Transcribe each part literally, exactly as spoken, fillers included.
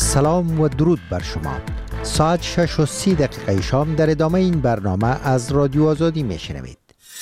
سلام و درود بر شما. ساعت شش و سی دقیقه شام در ادامه این برنامه از رادیو آزادی میشنوید.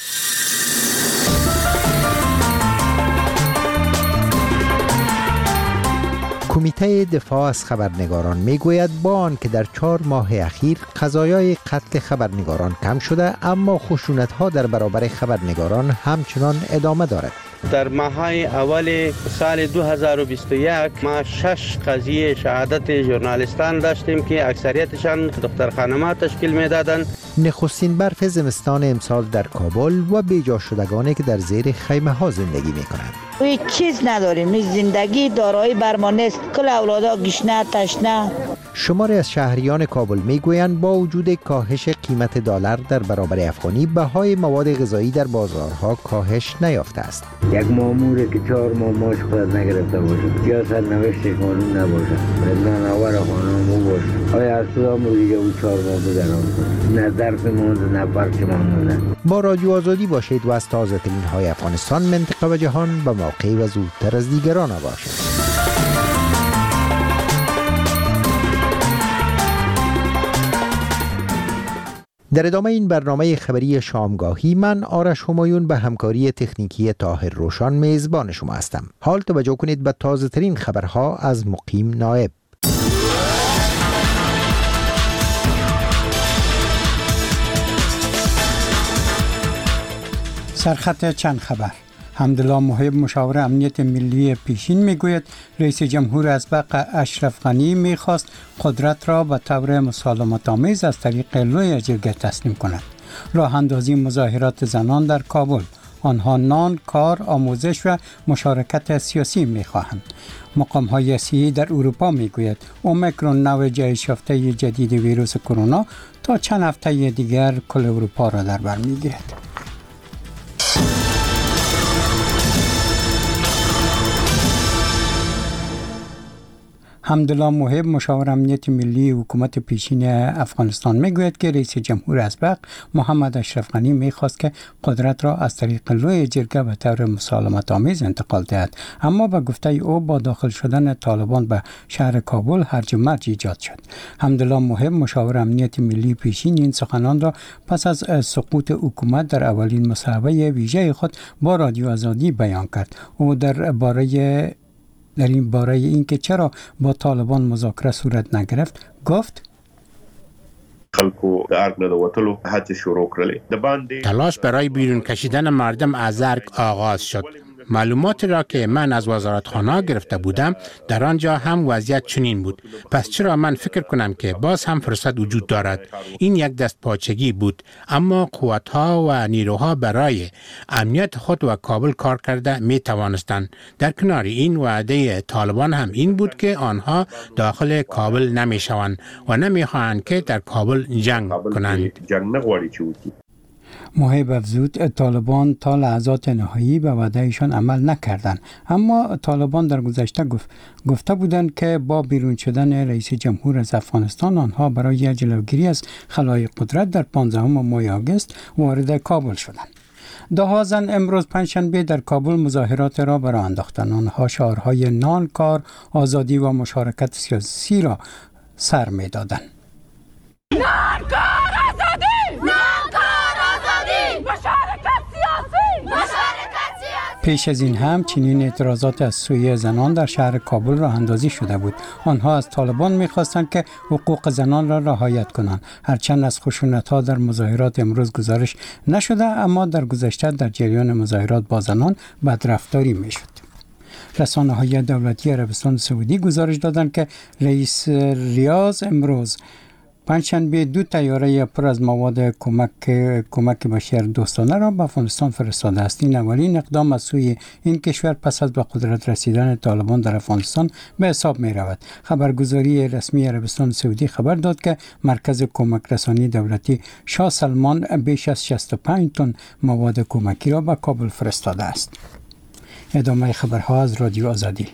کمیته دفاع از خبرنگاران میگوید با آنکه در چهار ماه اخیر قضایای قتل خبرنگاران کم شده، اما خشونت‌ها در برابر خبرنگاران همچنان ادامه دارد. در ماهای اول سال دو هزار و بیست و یک ما شش قضیه شهادت ژورنالیستان داشتیم که اکثریتشان دختر خانم‌ها تشکیل میدادند. نخستین برف زمستان امسال در کابل و بیجا شدگانی که در زیر خیمه ها زندگی میکنند. هیچ چیز نداریم، زندگی دارایی برمان است، کل اولادا گشنه تشنه. شماری از شهریان کابل میگویند با وجود کاهش قیمت دلار در برابر افغانی، بهای مواد غذایی در بازارها کاهش نیافته است. یک ماموره که چهار ماه ماش خود نگرفته باشه یا سرنوشتش قانون نباشه، نانآور خانمو باشه، آیا از کدام رو دیگه او چهار ماه بدرام کنه؟ نه درس مونده نه پرچ مانده. با رادیو آزادی باشید و از تازه ترین های افغانستان، منطقه و جهان به موقع و زودتر از دیگران باشید. در ادامه این برنامه خبری شامگاهی، من آرش همایون به همکاری تکنیکی طاهر روشان میزبان شما هستم. حال توجه کنید به تازه ترین خبرها از مقیم نایب. سرخط چند خبر. حمدالله محب مشاور امنیت ملی پیشین میگوید رئیس جمهور ازبق اشرف غنی میخواست قدرت را به طور مسالمت آمیز از طریق لوی جرگه تسلیم کند. راه اندازی مظاهرات زنان در کابل، آنها نان، کار، آموزش و مشارکت سیاسی میخواهند. مقام های صحی در اروپا میگوید اومیکرون نوع جهش یافته جدید ویروس کرونا تا چند هفته دیگر کل اروپا را در بر میگیرد. حمدالله محب مشاور امنیت ملی حکومت پیشین افغانستان میگوید که رئیس جمهور ازبق محمد اشرف غنی میخواست که قدرت را از طریق لوی جرگه به طور مسالمت آمیز انتقال دهد، اما به گفته او با داخل شدن طالبان به شهر کابل هرج و مرج ایجاد شد. حمدالله محب مشاور امنیت ملی پیشین این سخنان را پس از سقوط حکومت در اولین مصاحبه ویژه خود با رادیو آزادی بیان کرد. او در باره در این باره اینکه چرا با طالبان مذاکره صورت نگرفت گفت: تلاش برای بیرون کشیدن مردم از ارگ آغاز شد. معلومات را که من از وزارتخانه گرفته بودم در آنجا هم وضعیت چنین بود. پس چرا من فکر کنم که باز هم فرصت وجود دارد؟ این یک دست پاچگی بود، اما قوتها و نیروها برای امنیت خود و کابل کار کرده می توانستند. در کنار این وعده طالبان هم این بود که آنها داخل کابل نمی شوند و نمی خواهند که در کابل جنگ کنند. محب افزود طالبان تا لحظات نهایی به وعدهشان عمل نکردند، اما طالبان در گذشته گفت گفته بودند که با بیرون شدن رئیس جمهور از افغانستان آنها برای جلوگیری از خلای قدرت در پانزدهم ماه آگوست وارد کابل شدند. ده زن امروز پنجشنبه در کابل مظاهرات را برآ انداختند. آنها شعارهای نان، کار، آزادی و مشارکت سیاسی را سر می‌دادند. نان، کار، آزادی! نان، کار، آزادی! مشارکت سیاسی! مشارکت سیاسی! پیش از این هم چنین اعتراضات از سوی زنان در شهر کابل راه اندازی شده بود. آنها از طالبان می‌خواستند که حقوق زنان را رعایت کنند. هرچند از خشونت‌ها در مظاهرات امروز گزارش نشده، اما در گذشته در جریان مظاهرات با زنان بدرفتاری می‌شد. رسانه‌های دولتی عربستان سعودی گزارش دادند که رئیس ریاض امروز پنجشنبه دو طیاره پر از مواد کمک کمک بشر دوستانه را به افغانستان فرستاده است. این اولین اقدام از سوی این کشور پس از به قدرت رسیدن طالبان در افغانستان به حساب می رود. خبرگزاری رسمی عربستان سعودی خبر داد که مرکز کمک رسانی دولتی شاه سلمان بیش از شصت و پنج تن مواد کمکی را به کابل فرستاده است. ادامه خبرها از رادیو آزادی.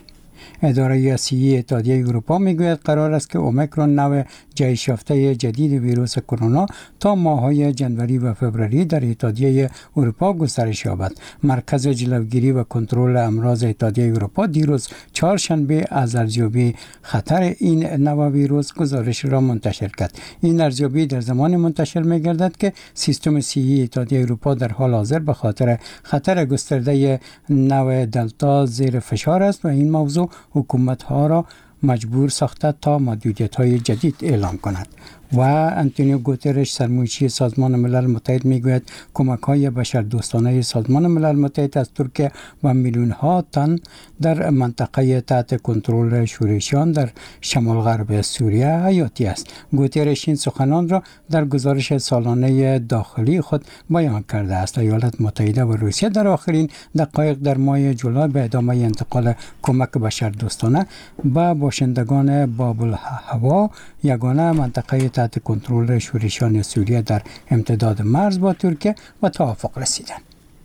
اداره صحی اتحادیه اروپا میگوید قرار است که اومیکرون نوع جهش یافته جدید ویروس کرونا تا ماه‌های جنوری و فوریه در اتحادیه اروپا گسترش یابد. مرکز جلوگیری و کنترل امراض اتحادیه اروپا دیروز چهارشنبه از ارزیابی خطر این نوع ویروس گزارش را منتشر کرد. این ارزیابی در زمان منتشر می‌گردد که سیستم صحی اتحادیه اروپا در حال حاضر به خاطر خطر گسترده نوع دلتا زیر فشار است و این موضوع حکومت‌ها را مجبور ساخته تا محدودیت‌های جدید اعلام کند. و انتونیو گوترش سرمایه‌دار سازمان ملل متحد میگوید کمک‌های بشردوستانه سازمان ملل متحد از ترکیه و میلیون‌ها تن در منطقه تحت کنترل شورشیان در شمال غرب سوریه حیاتی است. گوترش این سخنان را در گزارش سالانه داخلی خود بیان کرده است. ایالات متحده و روسیه در آخرین دقایق در ماه جولای به ادامه انتقال کمک بشردوستانه به باشندگان باب الهوا یگانه منطقه تحت کنترل شورشیان سوریه در امتداد مرز با ترکیه و توافق رسیدند.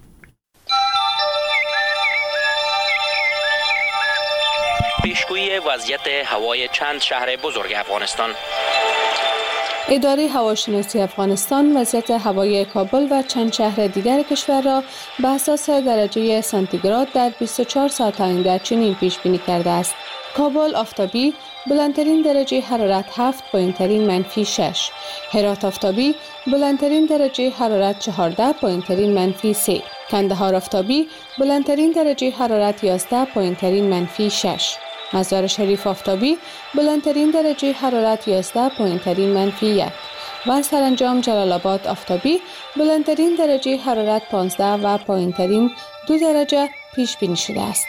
پیشگویی وضعیت هوای چند شهر بزرگ افغانستان. اداره هواشناسی افغانستان وضعیت هوای کابل و چند شهر دیگر کشور را به اساس درجه سانتیگراد در بیست و چهار ساعت آینده چنین پیش بینی کرده است: کابل آفتابی، بلندترین درجه حرارت هفت، پایینترین منفی شش. هرات آفتابی، بلندترین درجه حرارت چهارده، پایینترین منفی سه. کندهار آفتابی، بلندترین درجه حرارت یازده، پایینترین منفی شش. مزار شریف آفتابی، بلندترین درجه حرارت یازده، پایینترین منفی یک. و سرانجام جلال آباد آفتابی، بلندترین درجه حرارت پانزده و پایینترین دو درجه پیش بینی شده است.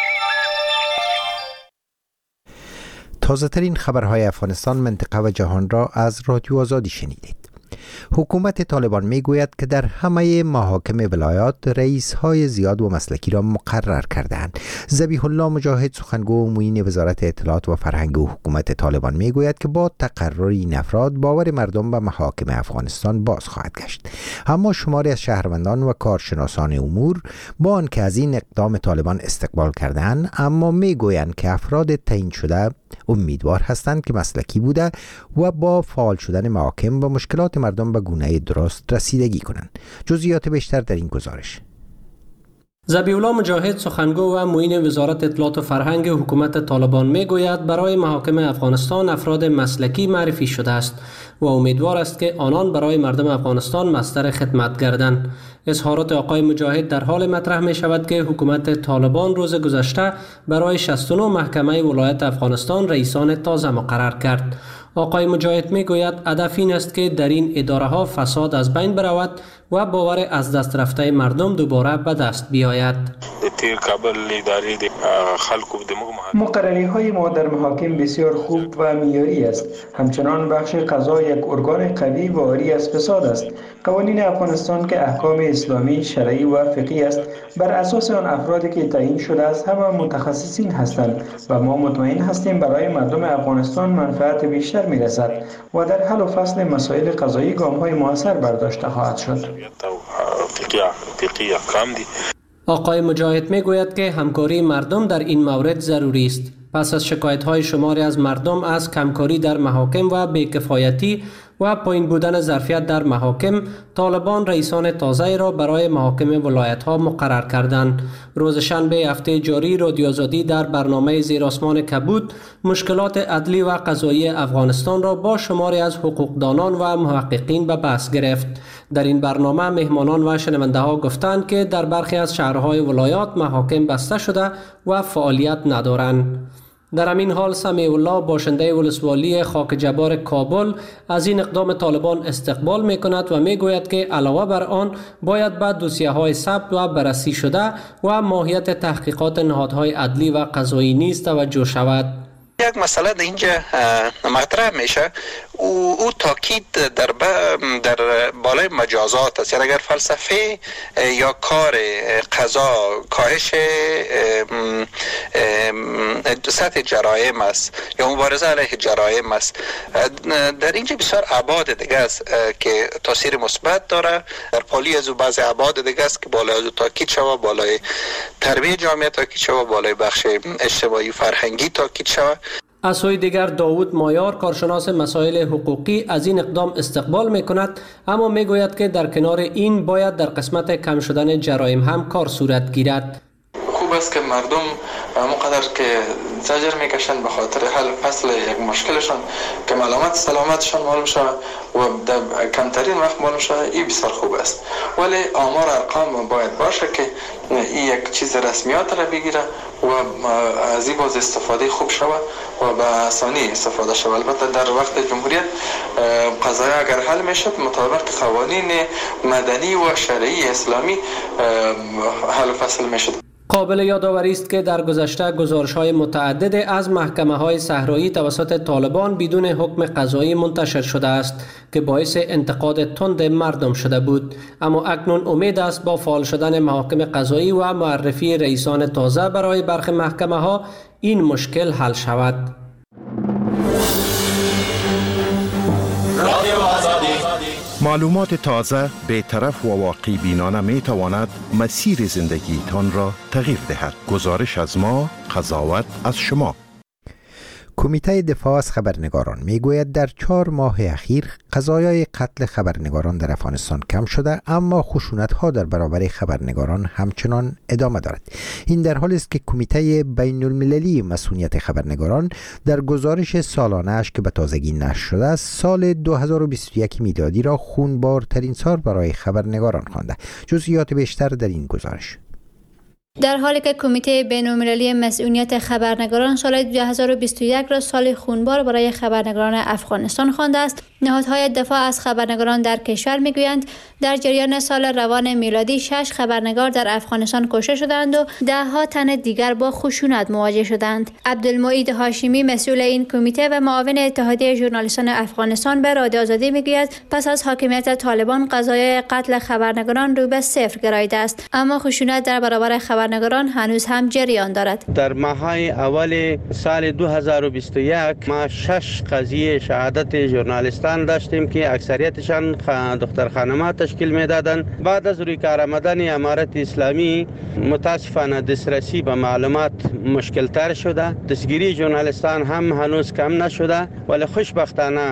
تازه ترین خبرهای افغانستان، منطقه و جهان را از رادیو آزادی شنیدید. حکومت طالبان می گوید که در همه محاکم ولایات رئیس های زیاد و مسلکی را مقرر کردند. ذبیح الله مجاهد، سخنگو و معین وزارت اطلاعات و فرهنگ و حکومت طالبان می گوید که با تقرر این افراد باور مردم به محاکم افغانستان باز خواهد گشت. اما شماری از شهروندان و کارشناسان امور با آنکه از این اقدام طالبان استقبال کردند، اما می گویند که افراد تعیین شده امیدوار هستند که مسلکی بوده و با فعال شدن محاکم و مشکلات مردم به گونه درست رسیدگی کنند. جزئیات بیشتر در این گزارش. ذبیح الله مجاهد، سخنگو و معین وزارت اطلاعات و فرهنگ حکومت طالبان میگوید برای محاکم افغانستان افراد مسلکی معرفی شده است و امیدوار است که آنان برای مردم افغانستان مصدر خدمت گردند. اظهارات آقای مجاهد در حال مطرح می شود که حکومت طالبان روز گذشته برای شصت و نه محکمه ولایت افغانستان رئیسان تازه مقرر کرد. آقای مجاهد می گوید هدف این است که در این اداره ها فساد از بین برود و باور از دست رفته مردم دوباره به دست بیاید. مقرری های ما در محاکم بسیار خوب و معیاری است. همچنان بخش قضا یک ارگان قوی و عاری از فساد است. قوانین افغانستان که احکام اسلامی، شرعی و فقهی است، بر اساس آن افرادی که تعیین شده است همه متخصصین هستند و ما مطمئن هستیم برای مردم افغانستان منفعت بیشتر میرسد و در حل و فصل مسائل قضایی گام های موثر برداشته خواهد شد. آقای مجاهد می گوید که همکاری مردم در این مورد ضروری است. پس از شکایت های شماری از مردم از کمکاری در محاکم و بیکفایتی و پایین بودن ظرفیت در محاکم، طالبان رئیسان تازه را برای محاکم ولایت ها مقرر کردند. روز شنبه هفته جاری رادیو آزادی در برنامه زیر آسمان کبود مشکلات عدلی و قضایی افغانستان را با شماری از حقوقدانان و محققین به بحث گرفت. در این برنامه مهمانان و شنونده ها گفتند که در برخی از شهرهای ولایات محاکم بسته شده و فعالیت ندارند. در همین حال سمیع الله، باشنده ولسوالی خاک جبار کابل، از این اقدام طالبان استقبال می کند و می گوید که علاوه بر آن باید بعد دوسیه های ثبت و بررسی شده و ماهیت تحقیقات نهادهای عدلی و قضایی نیز توجه شود. یک مسئله در اینجا مطرح میشه، او, او تاکید در, در بالای مجازات است. یعنی اگر فلسفه یا کار قضا کاهش سطح جرایم است یا مبارزه علیه جرایم است. در اینجا بسیار ابعاد دیگه است که تاثیر مثبت داره. در پالی از بعض ابعاد دیگه است که بالای از تاکید شود، بالای تربیت جامعه تاکید شود، بالای بخش اجتماعی فرهنگی تاکید شود. از سوی دیگر داوود مایار کارشناس مسائل حقوقی از این اقدام استقبال می کند، اما می گوید که در کنار این باید در قسمت کم شدن جرایم هم کار صورت گیرد. خوب است که مردم مقدر که زجر میکشن به خاطر حل فصل یک مشکلشان که علامت سلامتشان معلوم شود و در کمترین وقت معلوم شود، این بسیار خوب است. ولی آمار ارقام باید باشه که این یک چیز رسمیات را بگیره و از این باز استفاده خوب شود و به آسانی استفاده شود. البته در وقت جمهوریت قضایا اگر حل میشد مطابق قوانین مدنی و شرعی اسلامی حل فصل میشد. قابل یادآوری است که در گذشته گزارش‌های متعدد از محکمه‌های صحرایی توسط طالبان بدون حکم قضایی منتشر شده است که باعث انتقاد تند مردم شده بود، اما اکنون امید است با فعال شدن محاکم قضایی و معرفی رئیسان تازه برای برخی محکمه‌ها این مشکل حل شود. معلومات تازه، بی‌طرف و واقعی بینانه می تواند مسیر زندگی تان را تغییر دهد. گزارش از ما، قضاوت از شما. کمیته دفاع از خبرنگاران میگوید در چهار ماه اخیر قضایای قتل خبرنگاران در افغانستان کم شده، اما خشونت‌ها در برابر خبرنگاران همچنان ادامه دارد. این در حالی است که کمیته بین المللی مسئولیت خبرنگاران در گزارش سالانه‌اش که به تازگی نشر شده است، سال دو هزار و بیست و یک میلادی را خونبارترین سال برای خبرنگاران خوانده. جزئیات بیشتر در این گزارش. در حالی که کمیته بین‌المللی مسئولیت خبرنگاران سال دو هزار و بیست و یک را سال خونبار برای خبرنگاران افغانستان خوانده است، نهادهای دفاع از خبرنگاران در کشور میگویند در جریان سال روان میلادی شش خبرنگار در افغانستان کشته شدند و ده ها تن دیگر با خشونت مواجه شدند. عبدالمعید هاشمی مسئول این کمیته و معاون اتحادیه ژورنالیستان افغانستان به رادیو آزادی میگوید پس از حاکمیت طالبان قضایای قتل خبرنگاران رو به صفر گراییده است، اما خشونت در برابر خبرنگاران هنوز هم جریان دارد. در ماه‌های اول سال دو هزار و بیست و یک ما شش قضیه شهادت ژورنالیستان داشتیم که اکثریتشان دختر خانم‌ها تشکیل میدادند. بعد از روی کار آمدن امارت اسلامی متاسفانه دسترسی به معلومات مشکل تر شده، دستگیری ژورنالیستان هم هنوز کم نشده، ولی خوشبختانه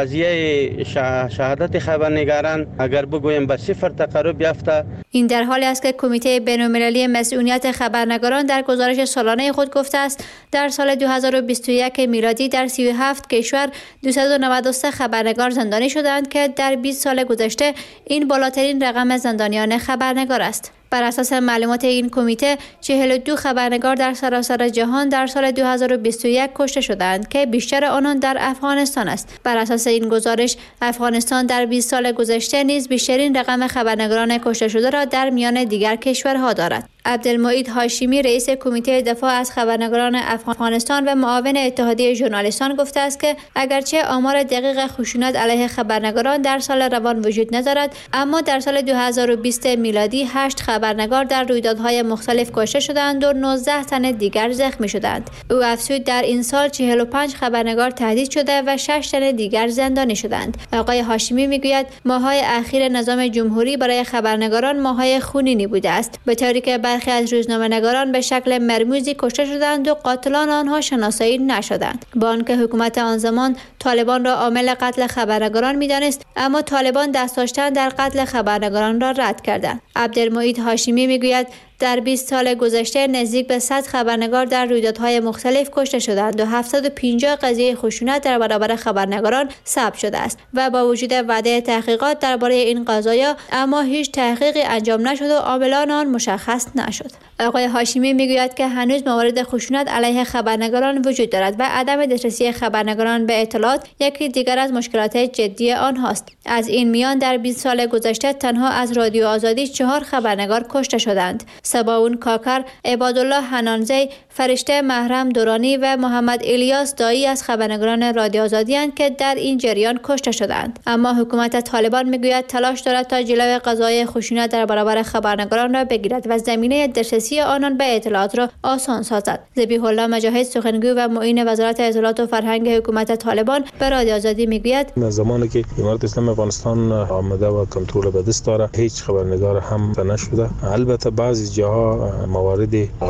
قضیه شهادت خبرنگاران اگر بگویم به صفر تقرب یافته. این در حالی است که کمیته بین‌المللی مسئولیت خبرنگاران در گزارش سالانه خود گفته است در سال دو هزار و بیست و یک میلادی در سی و هفت کشور دویست و نود و سه خبرنگار زندانی شدند که در بیست سال گذشته این بالاترین رقم زندانیان خبرنگار است. بر اساس معلومات این کمیته چهل و دو خبرنگار در سراسر جهان در سال دو هزار و بیست و یک کشته شدند که بیشتر آنان در افغانستان است. بر اساس این گزارش افغانستان در بیست سال گذشته نیز بیشترین رقم خبرنگاران کشته شده را در میان دیگر کشورها دارد. عبدالمعید هاشمی رئیس کمیته دفاع از خبرنگاران افغانستان و معاون اتحادیه ژورنالیستان گفته است که اگرچه آمار دقیق خشونت علیه خبرنگاران در سال روان وجود ندارد، اما در سال دو هزار و بیست میلادی هشت خبرنگار در رویدادهای مختلف کشته شدند و نوزده تن دیگر زخمی شدند. او افزود در این سال چهل و پنج خبرنگار تهدید شده و شش تن دیگر زندانی شدند. آقای هاشمی میگوید ماه‌های اخیر نظام جمهوری برای خبرنگاران ماه‌های خونینی بوده است، به طوری که برخی از روزنامه‌نگاران به شکل مرموزی کشته شدند و قاتلان آنها شناسایی نشدند. با آنکه حکومت آن زمان طالبان را عامل قتل خبرنگاران می‌دانست، اما طالبان دست داشتن در قتل خبرنگاران را رد کردند. عبدالمعید هاشمی میگوید در بیست سال گذشته نزدیک به صد خبرنگار در رویدادهای مختلف کشته شدند و هفتصد و پنجاه قضیه خشونت در برابر خبرنگاران ثبت شده است و با وجود وعده تحقیقات درباره این قضایا اما هیچ تحقیقی انجام نشد و عاملان آن مشخص نشد. آقای هاشمی میگوید که هنوز موارد خشونت علیه خبرنگاران وجود دارد و عدم دسترسی خبرنگاران به اطلاعات یکی دیگر از مشکلات جدی آنهاست. از این میان در بیست سال گذشته تنها از رادیو آزادی چهار خبرنگار کشته شدند. سباون کاکر، عبادالله حنانزی، فرشته محرم دورانی و محمد الیاس دایی از خبرنگاران رادیو آزادی اند که در این جریان کشته شدند. اما حکومت طالبان میگوید تلاش دارد تا جلوی قضای خشونت در برابر خبرنگاران را بگیرد و زمینه دسترسی آنان به اطلاعات را آسان سازد. ذبیح الله مجاهد، سخنگوی و معین وزارت اطلاعات و فرهنگ حکومت طالبان به رادیو آزادی میگوید زمانی که امارت اسلامی افغانستان آمده و کنترل به دست داره هیچ خبرنگار هم نشده. البته بعضی جاها موارد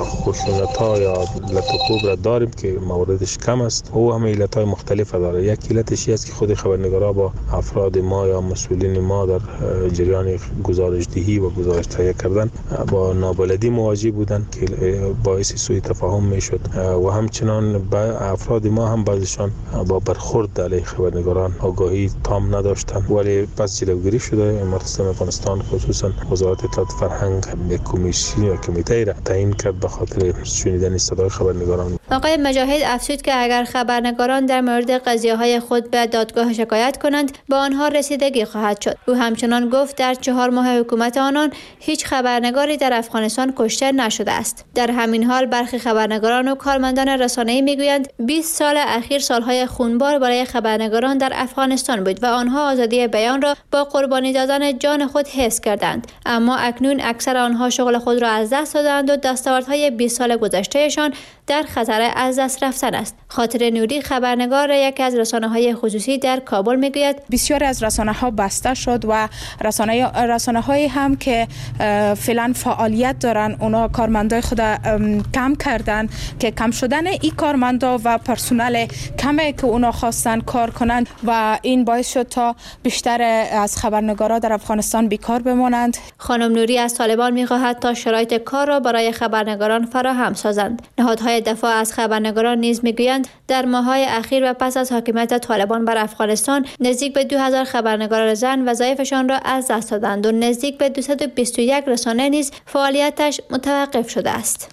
خشونت ها یا لطف‌کوب را داریم که مواردش کم است. او هم علت‌های مختلف داره. یک علتش است که خود خبرنگارا با افراد ما یا مسئولین ما در جریان گزارش‌دهی و گزارش تهیه کردن با نابلدی مواجه بودند که باعث سوء تفاهم میشد و همچنان با افراد ما هم بعضیشان با برخورد علیه خبرنگاران آگاهی تام نداشتند، ولی پس جلوگیری شده. امارت اسلامی افغانستان خصوصا وزارت اطلاعات فرهنگ یک کمیسیون یا کمیته را تعیین کرد به خاطر شنیدن صدای خبرنگاران. آقای مجاهد افزود که اگر خبرنگاران در مورد قضیه‌های خود به دادگاه شکایت کنند به آنها رسیدگی خواهد شد. او همچنان گفت در چهار ماه حکومت آنان هیچ خبرنگاری در افغانستان کشته نشده است. در همین حال برخی خبرنگاران و کارمندان رسانه‌ای میگویند بیست سال اخیر سالهای خونبار برای خبرنگاران در افغانستان بود و آنها آزادی بیان را با قربانی دادن جان خود حفظ کردند، اما اکنون اکثر آنها شغل خود را از دست دادند و دستاوردهای بیست سال گذشتهشان در خطر از دست رفتن است. خاطر نوری، خبرنگار یکی از رسانه‌های خصوصی در کابل میگوید بسیاری از رسانه‌ها بسته شد و رسانه رسانه‌هایی هم که فعلا فعالیت دارن اونا کارمندای خود کم کردن که کم شدن این کارمندا و پرسنل کمی که اونا خواستن کار کنند و این باعث شد تا بیشتر از خبرنگارا در افغانستان بیکار بمانند. خانم نوری از طالبان می‌خواهد تا شرایط کار را برای خبرنگاران فراهم سازند. نهادهای دفاع از خبرنگاران نیز میگویند در ماه‌های اخیر و پس از حاکمیت طالبان بر افغانستان نزدیک به دو هزار خبرنگار زن وظایفشان را از دست دادند و نزدیک به دویست و بیست و یک رسانه نیز فعالیتش متوقف شده است.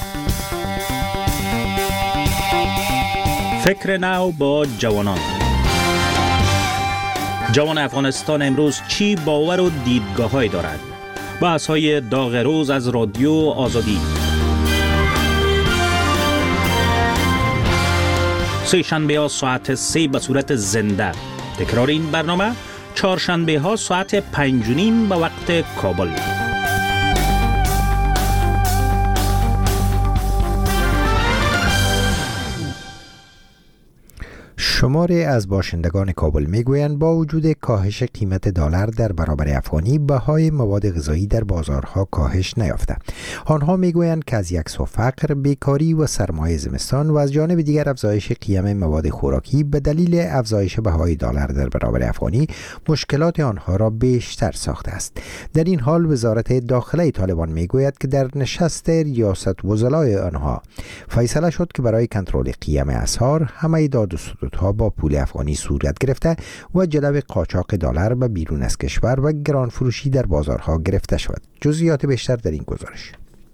فکر نو با جوانان. جوان افغانستان امروز چی باور و دیدگاه‌هایی دارد؟ بحث‌های داغ روز از رادیو آزادی. سه شنبه ها ساعت سه به صورت زنده. تکرار این برنامه چهارشنبه ها ساعت پنج و نیم به وقت کابل. شماری از باشندگان کابل میگویند با وجود کاهش قیمت دلار در برابر افغانی بهای مواد غذایی در بازارها کاهش نیافته. آنها میگویند که از یک سو فقر، بیکاری و سرمایه زمستان و از جانب دیگر افزایش قیمت مواد خوراکی به دلیل افزایش بهای دلار در برابر افغانی مشکلات آنها را بیشتر ساخته است. در این حال وزارت داخله طالبان میگوید که در نشست ریاست وزرای آنها فیصله شد که برای کنترل قیمت اسعار همه داد و ستودها با پول افغانی صورت گرفته و جلو قاچاق دلار به بیرون از کشور و گران فروشی در بازارها گرفته شود. جزئیات بیشتر در این گزارش.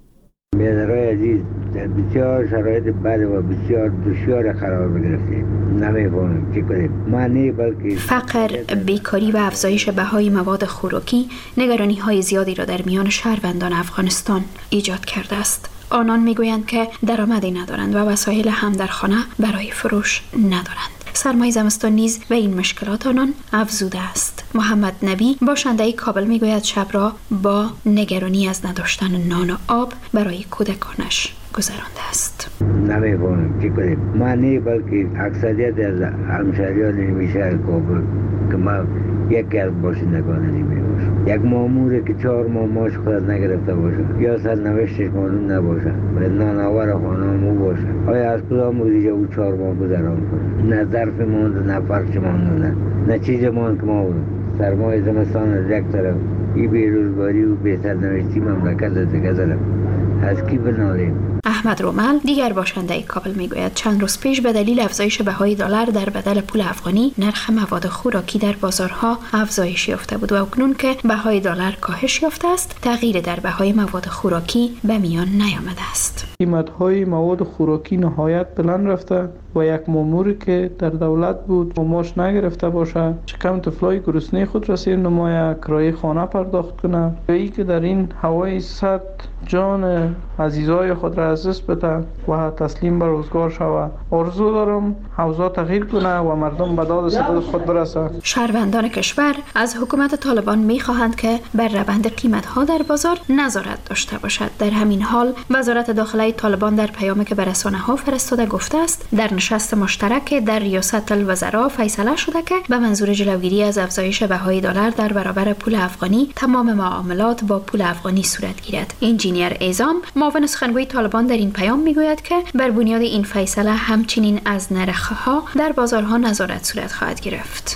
برادرای عزیز، در بسیار شرایط بد و بسیار دشوار قرار گرفتیم. نمی‌فهمیم چه کنیم. ما نه بلکه فقر، بیکاری و افزایش بهای مواد خوراکی نگرانی‌های زیادی را در میان شهروندان افغانستان ایجاد کرده است. آنان میگویند که درآمدی ندارند و وسایل هم در خانه برای فروش ندارند. سرمای زمستان نیز به این مشکلات آنان افزوده است. محمد نبی باشنده کابل میگوید شب را با نگرانی از نداشتن نان و آب برای کودکانش گذرانده است. نمی‌فهمیم چه کنیم. ما نه بلکه اکثریت از همشهریان این شهر کابل که ما یکی از باشندگان نیمی باشم. یک ماموره که چهار ماه ماش خود نگرفته باشه یا سرنوشتش معلوم نباشه و نانآور خانه‌مو باشه، آیا از کدام روزی او چهار ماه گذران کنه؟ نه ظرف ماند، نه فرش ماند، نه نه چیز ماند که ما بودم. سرمایه زمستان از یک طرف، این بیروزگاری و بهترنوشتی مملکت از دیگه طرف. از کی بنالیم؟ احمد رومل دیگر باشنده کابل میگوید چند روز پیش به دلیل افزایش بهای دلار در بدل پول افغانی نرخ مواد خوراکی در بازارها افزایش یافته بود و اکنون که بهای دلار کاهش یافته است تغییر در بهای مواد خوراکی به میان نیامده است. قیمت‌های مواد خوراکی نهایت بلند رفته و یک ماموری که در دولت بود و ماش نگرفته باشه شکم طفلای گرسنه خود را سیر نمایه کرایه خانه پرداخت کنه و ای که در این هوای سرد جان عزیزای خود را از دست بده و تسلیم به روزگار شود. آرزو دارم اوضاع تغییر کنه و مردم به داد ستد خود برسه. شهروندان کشور از حکومت طالبان می‌خواهند که بر روند قیمت‌ها در بازار نظارت داشته باشد. در همین حال وزارت داخلی طالبان در پیامی که به رسانه‌ها فرستاده گفته است در نشست مشترک در ریاست الوزراء فیصله شده که به منظور جلوگیری از افزایش بهای دلار در برابر پول افغانی تمام معاملات با پول افغانی صورت گیرد. انجینیر اعظام معاون سخنگوی طالبان در این پیام میگوید که بر بنیاد این فیصله همچنین از نرخ‌ها در بازارها نظارت صورت خواهد گرفت.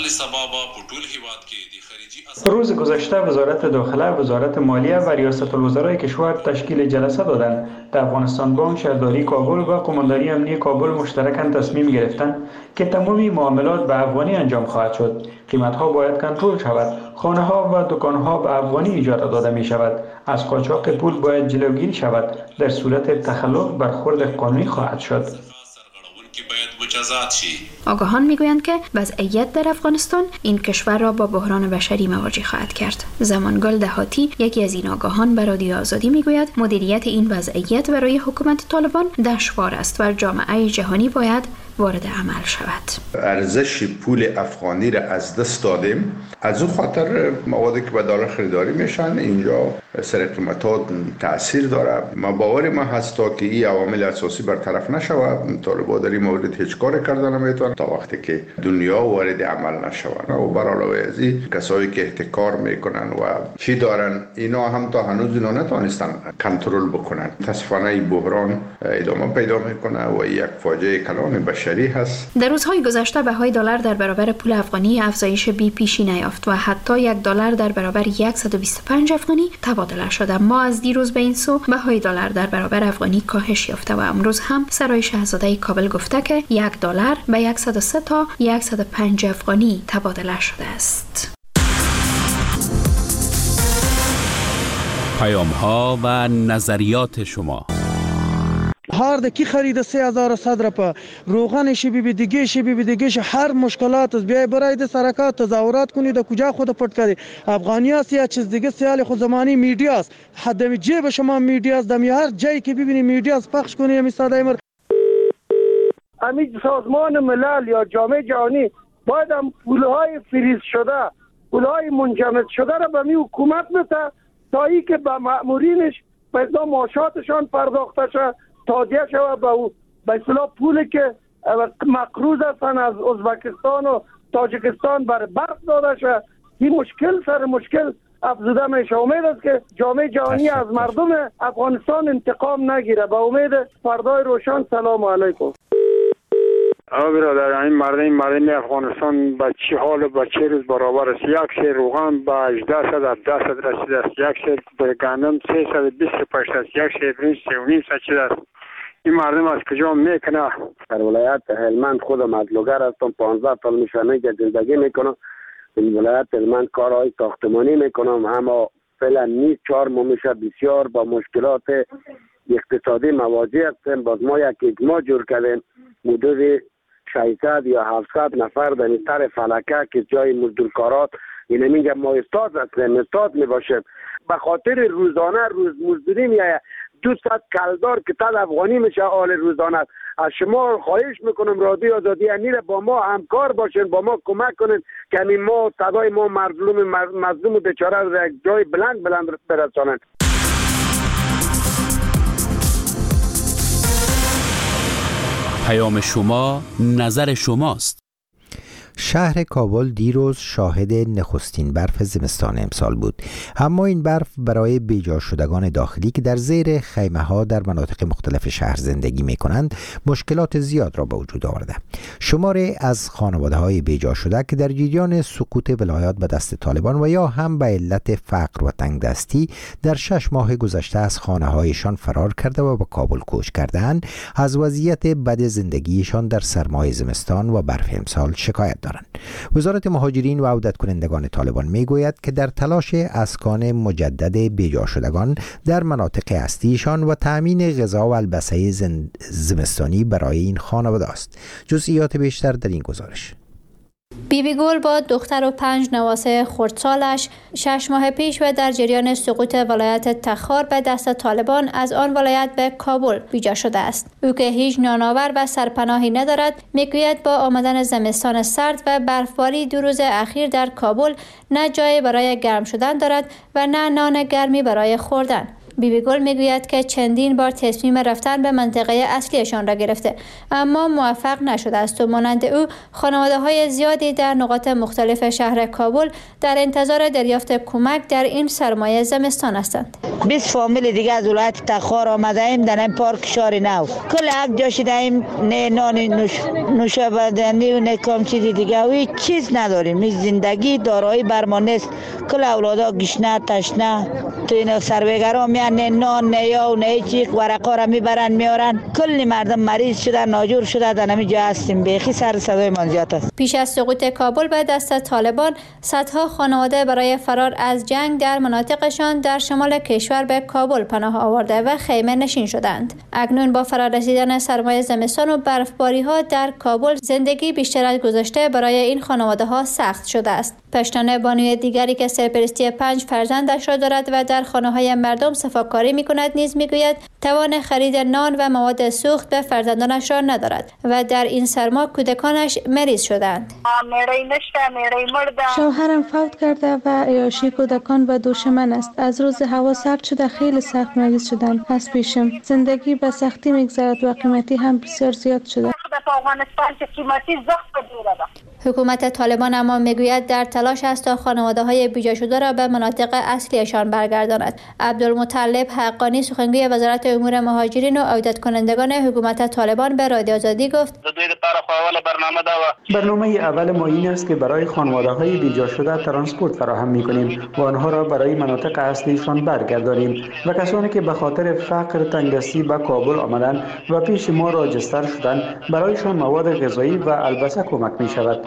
روز گذشته وزارت داخله، وزارت مالیه و ریاست الوزرای کشور تشکیل جلسه دادند. در افغانستان بانک، شهرداری کابل و قماندانی امنیتی کابل مشترکاً تصمیم گرفتند که تمامی معاملات به افغانی انجام خواهد شد. قیمت‌ها باید کنترل شود. خانه‌ها و دکان‌ها به افغانی اجاره داده می شود. از قاچاق پول باید جلوگیری شود. در صورت تخلف برخورد قانونی خواهد شد. آگاهان میگویند که وضعیت در افغانستان این کشور را با بحران بشری مواجه خواهد کرد. زمانگل دهاتی یکی از این آگاهان به رادیو آزادی میگوید مدیریت این وضعیت برای حکومت طالبان دشوار است و جامعه جهانی باید وارد عمل شود. ارزش پول افغانی را از دست دادیم. از اون خاطر موادی که به دلار خریداری میشن اینجا سر قیمت‌ها تاثیر داره. ما باور ما هست تا که این عوامل اساسی برطرف نشود طالبان در این مورد هیچ کار کردن نمیتونن تا وقتی که دنیا وارد عمل نشود. و بر علاوه از این کسایی که احتکار میکنن و چی دارن اینا هم تا هنوز اینا نتونستن کنترل بکنن. متاسفانه این بحران ادامه پیدا میکنه و یک فاجعه کلان بشری هست. در روزهای گذشته بهای دلار در برابر پول افغانی افزایش بی پیشی نیافت و حتی یک دلار در برابر صد و بیست و پنج افغانی تبادله شده. ما از دیروز به این سو بهای دلار در برابر افغانی کاهش یافته و امروز هم سرای شاهزاده کابل گفته که یک دلار به صد و سه تا صد و پنج افغانی تبادله شده است. پیام ها و نظریات شما. هر کی خرید سه هزار و صد رپا روغنش بی دیگه ش بی دیگه ش هر مشکلات از بیای برای د سرکات تظاهرات کنید و کجا خود پټ کړي افغانی است یا چیز دیگه سیال خود زمانی میډیا است حد جیب شما میډیا است دم هر جایی که ببینید میډیا است پخش کنید می ساده امر امید سازمان ملل یا جامعه جهانی باید هم پولهای فریز شده پولهای منجمد شده را به می حکومت بده تا ای که به مأمورینش به اصلا معاشاتشان پرداخته شد تادیه شود به به اصطلاح پولی که مقروض هستن از ازبکستان و تاجیکستان بر برق داده شد. این مشکل سر مشکل افزوده میشه. امید است که جامعه جهانی از مردم افغانستان انتقام نگیره. به امید فردای روشن. سلام علیکم. آقا برادر این مردم این مردم افغانستان به چه حال به چه روز برابر است؟ یک سیر روغن به هجده صد هفده صد رسیده است، یک سیر گندم سیصد و بیست و پنج است، یک سیر برنج سه و نیم صد شده است. این مردم از کجا میکنه؟ در ولایت هلمند خودم از لوگر هستم، پانزده سال میشه که زندگی میکنم. این ولایت هلمند کارهای ساختمانی میکنم، اما فعلا نیست چهار ماه میشه بسیار با مشکلات اقتصادی مواجه هستیم. باز ما یک اجماع جور کردیم حدود ششصد یا هفتصد نفر در این طرف فلکه که جای مزدورکارات اینه میگه ما استاد هستیم استاد میباشیم به خاطر روزانه روز مزدوری میایه دوصد کلدار که تد افغانی میشه آل روزانه. از شما خواهش میکنم رادیو آزادی امیر با ما همکار باشین، با ما کمک کنین که همین ما صدای ما مظلوم مظلوم بیچاره رو یک جای بلند بلند برسانن. پیام شما نظر شماست. شهر کابل دیروز شاهد نخستین برف زمستان امسال بود، اما این برف برای بیجا شدگان داخلی که در زیر خیمه ها در مناطق مختلف شهر زندگی می کنند مشکلات زیاد را به وجود آورده. شماری از خانواده های بیجا شده که در جریان سقوط ولایات به دست طالبان و یا هم به علت فقر و تنگ دستی در شش ماه گذشته از خانه هایشان فرار کرده و به کابل کوچ کردند، از وضعیت بد زندگیشان در سرمای زمستان و برف امسال شکایت دارند. وزارت مهاجرین و عودت کنندگان طالبان می گوید که در تلاش اسکان مجدد بیجا شدگان در مناطق اصلیشان و تأمین غذا و البسه زمستانی برای این خانواده است. جزئیات بیشتر در این گزارش. بیبی گل با دختر و پنج نواسه خردسالش شش ماه پیش و در جریان سقوط ولایت تخار به دست طالبان از آن ولایت به کابل بیجا شده است. او که هیچ نانآور و سرپناهی ندارد، میگوید با آمدن زمستان سرد و برفباری دو روز اخیر در کابل نه جای برای گرم شدن دارد و نه نان گرمی برای خوردن. بیبی گل میگوید که چندین بار تصمیم رفتن به منطقه اصلیشان را گرفته اما موفق نشده است و مانند او خانواده های زیادی در نقاط مختلف شهر کابل در انتظار دریافت کمک در این سرمایه زمستان هستند. بیست فامیل دیگه از ولایت تخار آمده ایم در این پارک شار نو. کل یک جا شده ایم، نه نان نوش نوشابه و نه کام چیزی دیگه و هیچ چیز نداریم. این زندگی دارایی برمان نیست. کل اولادا گشنه تشنه تو این سربیگرا میان، نه نان نه یا و نه چیک ورقا را میبرن میارن. کل مردم مریض شده، ناجور شده، در همین جا هستیم. بیخی سر صدای من زیاد است. پیش از سقوط کابل به دست طالبان، صدها خانواده برای فرار از جنگ در مناطقشان در شمال کشور به کابل پناه آورده و خیمه نشین شدند. اکنون با فرارسیدن سرمای زمستان و برفباری ها در کابل، زندگی بیشتر از گذشته برای این خانواده ها سخت شده است. پشتانه بانوی دیگری که سرپرستی پنج فرزندش را دارد و در خانه های مردم صفاکاری می کند نیز میگوید توان خرید نان و مواد سوخت به فرزندانش را ندارد و در این سرما کودکانش مریض شدند. شوهرم فوت کرده و عیاشی کودکان و دوش من است. از روز هوا سرد شده خیلی سخت مریض شدن از پیشم. زندگی به سختی میگذرد و قیمتی هم بسیار زیاد شده. حکومت طالبان اما میگوید در تلاش است تا خانواده های بیجا شده را به مناطق اصلیشان برگرداند. عبدالمطلب حقانی سخنگوی وزارت امور مهاجرین و عودت کنندگان حکومت طالبان به رادیو آزادی گفت برنامه اول ما این است که برای خانواده های بیجا شده ترانسپورت فراهم میکنیم و آنها را برای مناطق اصلیشان برگردانیم و کسانی که به خاطر فقر تنگدستی به کابل آمدند و پیش ما راجستر شدند برایشان مواد غذایی و البسه کمک می شود.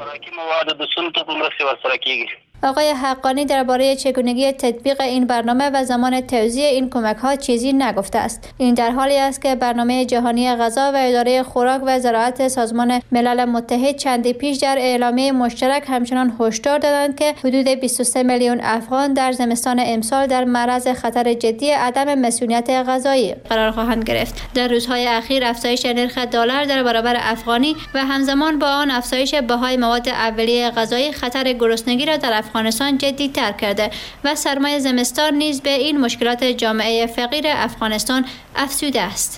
آقای حقانی درباره چگونگی تطبیق این برنامه و زمان توزیع این کمک ها چیزی نگفته است. این در حالی است که برنامه جهانی غذا و اداره خوراک و زراعت سازمان ملل متحد چندی پیش در اعلامیه مشترک همچنان هشدار دادند که حدود بیست و سه میلیون افغان در زمستان امسال در معرض خطر جدی عدم مسئولیت غذایی قرار خواهند گرفت. در روزهای اخیر افزایش نرخ دلار در برابر افغانی و همزمان با آن افزایش بهای مواد اولیه غذایی خطر گرسنگی را در افغانستان جدی تر کرده و سرمای زمستان نیز به این مشکلات جامعه فقیر افغانستان افزوده است.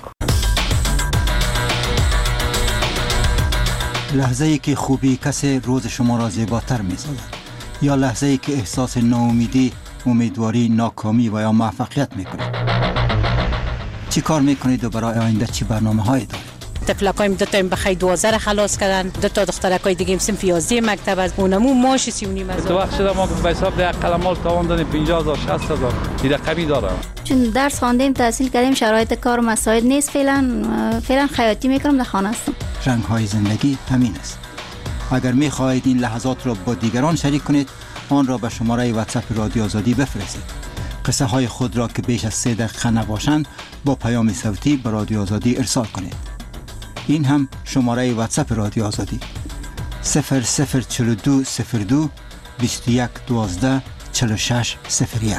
لحظه ای که خوبی کسی روز شما را زیباتر می سازد یا لحظه ای که احساس ناامیدی، امیدواری، ناکامی و یا موفقیت می کنید. چی کار می کنید و برای آینده چی برنامه هایی دارید؟ طفلکایم دو تا بخیر دوازده را خلاص کردن، دو تا دخترکای دیگه صنف یازده مکتب از اونمو ماش سی و نیم هزار. تو وقت شده ما به حساب ده قلمال تاوان دادیم پنجاه هزار شصت هزار دیگه کمی داره. چون درس خواندیم تحصیل کردیم شرایط کار و مساعد نیست، فعلا فعلا خیاطی میکنم در خانه هستم. رنگ های زندگی همین است. اگر می خواهید این لحظات را با دیگران شریک کنید، آن را به شماره واتساپ رادیو آزادی بفرستید. قصه های خود را که بیش از سه دقیقه نباشند با پیام صوتی به رادیو آزادی ارسال کنید. این هم شماره واتساپ رادیو آزادی صفر صفر چهل و دو صفر دو بیست و یک دوازده چهل و شش صفر یک.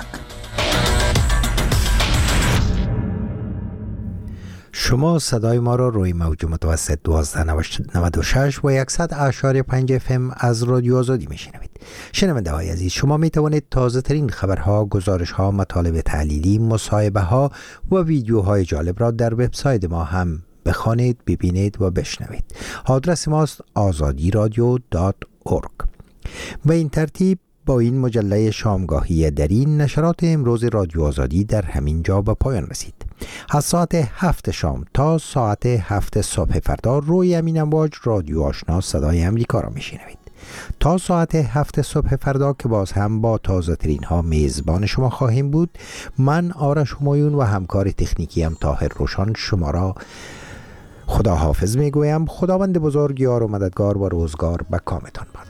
شما صدای ما را روی موج متوسط دوازده نود و شش و صد اشاری پنج اف ام از رادیو آزادی میشنوید. شنونده های عزیز، شما می توانید تازه ترین خبرها، گزارش ها، مطالب تحلیلی، مصاحبه ها و ویدیوهای جالب را در وبسایت ما هم بخوانید، ببینید و بشنوید. آدرس ماست آزادی رادیو دات اورگ. به این ترتیب با این مجله شامگاهی درین نشرات امروز رادیو آزادی در همین جا به پایان رسید. از ساعت هفت شام تا ساعت هفت صبح فردا روی امین امواج رادیو آشنا صدای امریکا را میشنوید. تا ساعت هفت صبح فردا که باز هم با تازه ترین ها میزبان شما خواهیم بود، من آرش همایون و همکار تکنیکی هم طاهر روشان شما را خدا حافظ میگویم. خداوند بزرگ یار و مددگار و روزگار به کامتان باد.